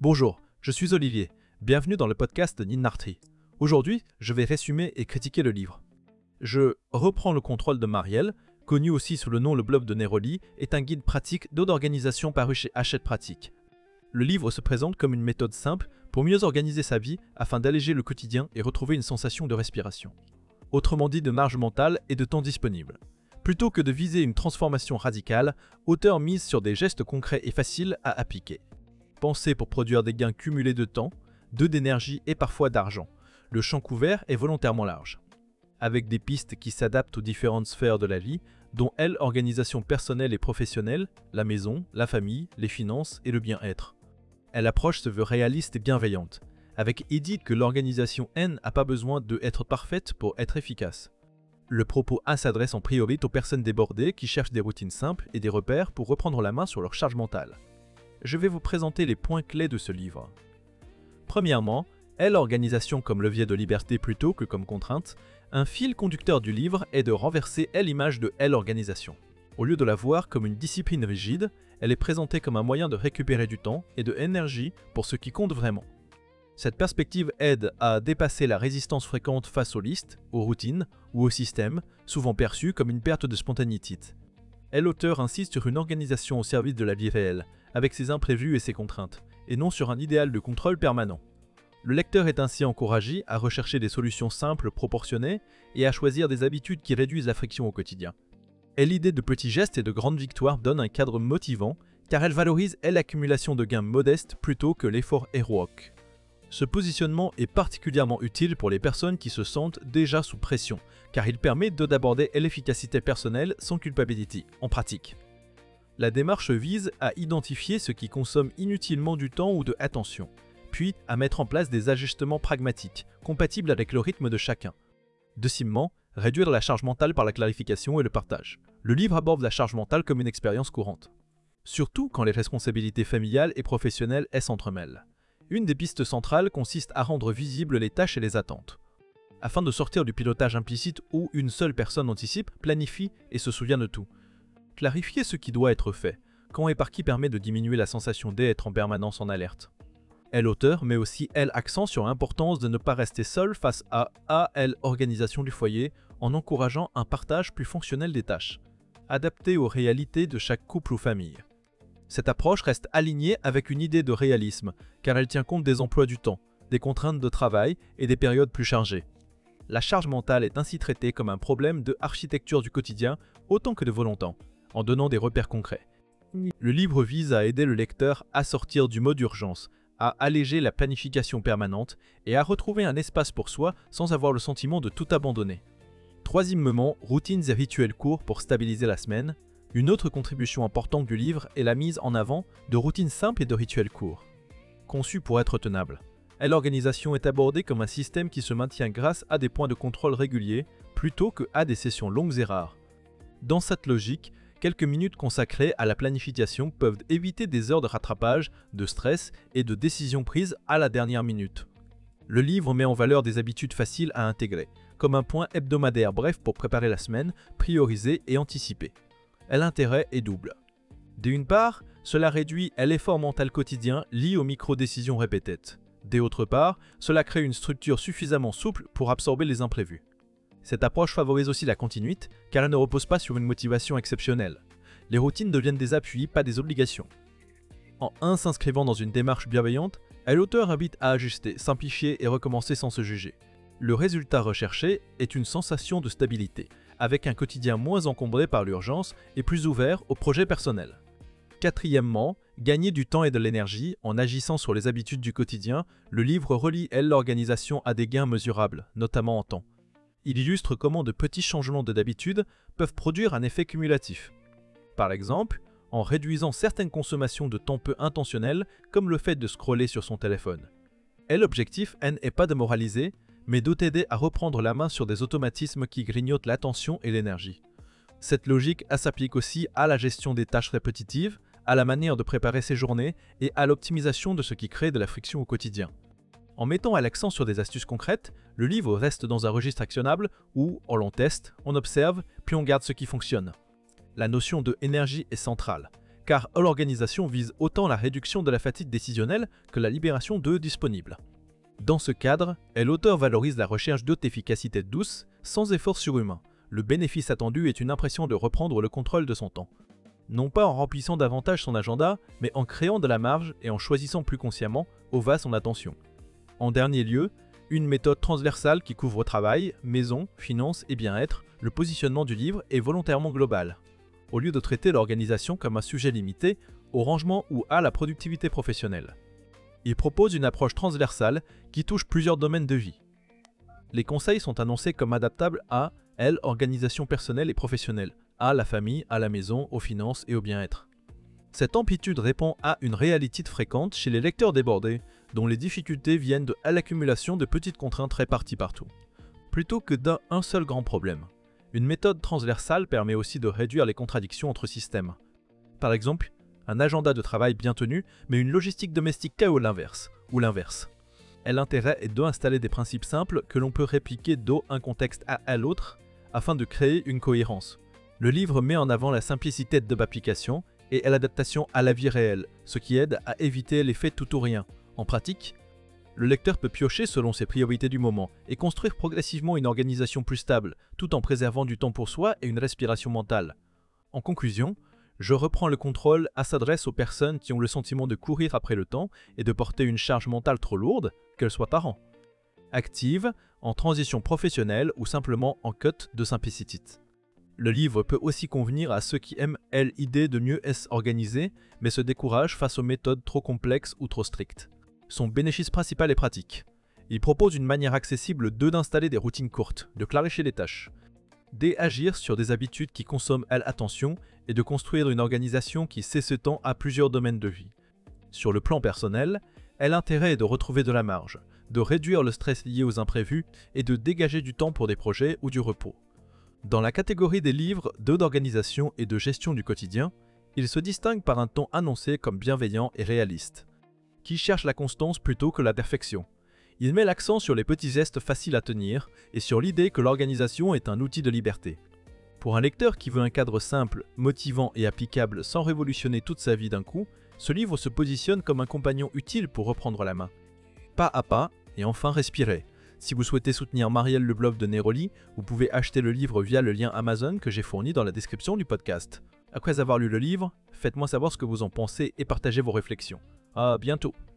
Bonjour, je suis Olivier. Bienvenue dans le podcast de Ninartri. Aujourd'hui, je vais résumer et critiquer le livre. Je reprends le contrôle de Marielle, connu aussi sous le nom Le Blob de Neroli, est un guide pratique d'organisation paru chez Hachette Pratique. Le livre se présente comme une méthode simple pour mieux organiser sa vie afin d'alléger le quotidien et retrouver une sensation de respiration. Autrement dit de marge mentale et de temps disponible. Plutôt que de viser une transformation radicale, auteur mise sur des gestes concrets et faciles à appliquer. Pensé pour produire des gains cumulés de temps, d'énergie et parfois d'argent. Le champ couvert est volontairement large. Avec des pistes qui s'adaptent aux différentes sphères de la vie, dont l'organisation personnelle et professionnelle, la maison, la famille, les finances et le bien-être. L'approche se veut réaliste et bienveillante, avec Edith que l'organisation N n'a pas besoin d'être parfaite pour être efficace. Le propos A s'adresse en priorité aux personnes débordées qui cherchent des routines simples et des repères pour reprendre la main sur leur charge mentale. Je vais vous présenter les points clés de ce livre. Premièrement, l'organisation comme levier de liberté plutôt que comme contrainte, un fil conducteur du livre est de renverser l'image de l'organisation. Au lieu de la voir comme une discipline rigide, elle est présentée comme un moyen de récupérer du temps et de l'énergie pour ce qui compte vraiment. Cette perspective aide à dépasser la résistance fréquente face aux listes, aux routines ou aux systèmes, souvent perçus comme une perte de spontanéité. L'auteur insiste sur une organisation au service de la vie réelle, avec ses imprévus et ses contraintes, et non sur un idéal de contrôle permanent. Le lecteur est ainsi encouragé à rechercher des solutions simples, proportionnées, et à choisir des habitudes qui réduisent la friction au quotidien. L'idée de petits gestes et de grandes victoires donne un cadre motivant, car elle valorise l'accumulation de gains modestes plutôt que l'effort héroïque. Ce positionnement est particulièrement utile pour les personnes qui se sentent déjà sous pression, car il permet d'aborder l'efficacité personnelle sans culpabilité, en pratique. La démarche vise à identifier ce qui consomme inutilement du temps ou de l'attention, puis à mettre en place des ajustements pragmatiques, compatibles avec le rythme de chacun. Deuxièmement, réduire la charge mentale par la clarification et le partage. Le livre aborde la charge mentale comme une expérience courante. Surtout quand les responsabilités familiales et professionnelles s'entremêlent. Une des pistes centrales consiste à rendre visibles les tâches et les attentes. Afin de sortir du pilotage implicite où une seule personne anticipe, planifie et se souvient de tout. Clarifier ce qui doit être fait, quand et par qui permet de diminuer la sensation d'être en permanence en alerte. L'auteur met aussi l'accent sur l'importance de ne pas rester seul face à l'organisation du foyer en encourageant un partage plus fonctionnel des tâches, adapté aux réalités de chaque couple ou famille. Cette approche reste alignée avec une idée de réalisme, car elle tient compte des emplois du temps, des contraintes de travail et des périodes plus chargées. La charge mentale est ainsi traitée comme un problème de architecture du quotidien autant que de volonté, en donnant des repères concrets. Le livre vise à aider le lecteur à sortir du mode urgence, à alléger la planification permanente et à retrouver un espace pour soi sans avoir le sentiment de tout abandonner. Troisièmement, routines et rituels courts pour stabiliser la semaine. Une autre contribution importante du livre est la mise en avant de routines simples et de rituels courts, conçus pour être tenables. L'organisation est abordée comme un système qui se maintient grâce à des points de contrôle réguliers plutôt que à des sessions longues et rares. Dans cette logique, quelques minutes consacrées à la planification peuvent éviter des heures de rattrapage, de stress et de décisions prises à la dernière minute. Le livre met en valeur des habitudes faciles à intégrer, comme un point hebdomadaire bref pour préparer la semaine, prioriser et anticiper. L'intérêt est double. D'une part, cela réduit l'effort mental quotidien lié aux micro-décisions répétées. D'autre part, cela crée une structure suffisamment souple pour absorber les imprévus. Cette approche favorise aussi la continuité, car elle ne repose pas sur une motivation exceptionnelle. Les routines deviennent des appuis, pas des obligations. En s'inscrivant dans une démarche bienveillante, l'auteur invite à ajuster, simplifier et recommencer sans se juger. Le résultat recherché est une sensation de stabilité, avec un quotidien moins encombré par l'urgence et plus ouvert aux projets personnels. Quatrièmement, gagner du temps et de l'énergie en agissant sur les habitudes du quotidien, le livre relie l'organisation à des gains mesurables, notamment en temps. Il illustre comment de petits changements d'habitude peuvent produire un effet cumulatif. Par exemple, en réduisant certaines consommations de temps peu intentionnelles, comme le fait de scroller sur son téléphone. L'objectif n'est pas de moraliser, mais de t'aider à reprendre la main sur des automatismes qui grignotent l'attention et l'énergie. Cette logique s'applique aussi à la gestion des tâches répétitives, à la manière de préparer ses journées et à l'optimisation de ce qui crée de la friction au quotidien. En mettant l'accent sur des astuces concrètes, le livre reste dans un registre actionnable où on l'on teste, on observe, puis on garde ce qui fonctionne. La notion de énergie est centrale. car l'organisation vise autant la réduction de la fatigue décisionnelle que la libération d'eux disponibles. Dans ce cadre, l'auteur valorise la recherche d'haute efficacité douce, sans effort surhumain. Le bénéfice attendu est une impression de reprendre le contrôle de son temps. Non pas en remplissant davantage son agenda, mais en créant de la marge et en choisissant plus consciemment où va son attention. En dernier lieu, une méthode transversale qui couvre travail, maison, finances et bien-être, le positionnement du livre est volontairement global. Au lieu de traiter l'organisation comme un sujet limité au rangement ou à la productivité professionnelle. Il propose une approche transversale qui touche plusieurs domaines de vie. Les conseils sont annoncés comme adaptables à l'organisation personnelle et professionnelle, à la famille, à la maison, aux finances et au bien-être. Cette amplitude répond à une réalité fréquente chez les lecteurs débordés, dont les difficultés viennent de l'accumulation de petites contraintes réparties partout, plutôt que d'un seul grand problème. Une méthode transversale permet aussi de réduire les contradictions entre systèmes. Par exemple, un agenda de travail bien tenu, mais une logistique domestique chaos ou l'inverse. L'intérêt est d'installer des principes simples que l'on peut répliquer d'un contexte à l'autre afin de créer une cohérence. Le livre met en avant la simplicité de l'application et l'adaptation à la vie réelle, ce qui aide à éviter l'effet tout ou rien. En pratique, le lecteur peut piocher selon ses priorités du moment et construire progressivement une organisation plus stable, tout en préservant du temps pour soi et une respiration mentale. En conclusion, Je reprends le contrôle s'adresse aux personnes qui ont le sentiment de courir après le temps et de porter une charge mentale trop lourde, qu'elle soit par an. Active, en transition professionnelle ou simplement en quête de simplicité. Le livre peut aussi convenir à ceux qui aiment l'idée de mieux s'organiser, mais se découragent face aux méthodes trop complexes ou trop strictes. Son bénéfice principal est pratique. Il propose une manière accessible d'installer des routines courtes, de clarifier les tâches, d'agir sur des habitudes qui consomment l'attention et de construire une organisation qui s'étend à plusieurs domaines de vie. Sur le plan personnel, l'intérêt est de retrouver de la marge, de réduire le stress lié aux imprévus et de dégager du temps pour des projets ou du repos. Dans la catégorie des livres d'organisation et de gestion du quotidien, il se distingue par un ton annoncé comme bienveillant et réaliste, qui cherche la constance plutôt que la perfection. Il met l'accent sur les petits gestes faciles à tenir et sur l'idée que l'organisation est un outil de liberté. Pour un lecteur qui veut un cadre simple, motivant et applicable sans révolutionner toute sa vie d'un coup, ce livre se positionne comme un compagnon utile pour reprendre la main. Pas à pas, et enfin respirer. Si vous souhaitez soutenir Marielle Le Blob de Neroli, vous pouvez acheter le livre via le lien Amazon que j'ai fourni dans la description du podcast. Après avoir lu le livre, faites-moi savoir ce que vous en pensez et partagez vos réflexions. À bientôt!